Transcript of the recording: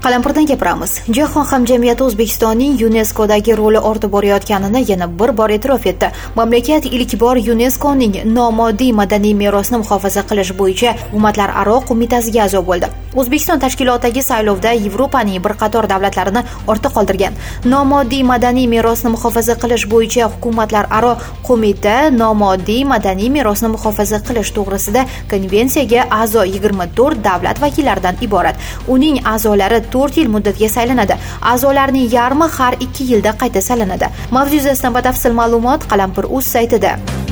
Qalampirdan gapiramiz. Jahon hamjamiyati O'zbekistonning UNESCOdagi roli ortib borayotganini yana bir bor e'tirof etdi. Mamlakat ilk bor UNESCOning nomoddiy madaniy merosni muhofaza qilish bo'yicha hukumatlararo qo'mitasiga a'zo bo'ldi. O'zbekiston tashkilotdagi saylovda Yevropaning bir qator davlatlarini ortda qoldirgan. Nomoddiy madaniy merosni muhofaza qilish bo'yicha hukumatlararo qo'mita nomoddiy madaniy merosni muhofaza qilish to'g'risida konvensiyaga a'zo 24 davlat vakillaridan iborat. Uning a'zolari 4 yil muddatga saylanadi. A'zolarning yarmi har 2 yilda qayta saylanadi. Mavzu yuzasidan batafsil ma'lumot Qalampir.uz saytida.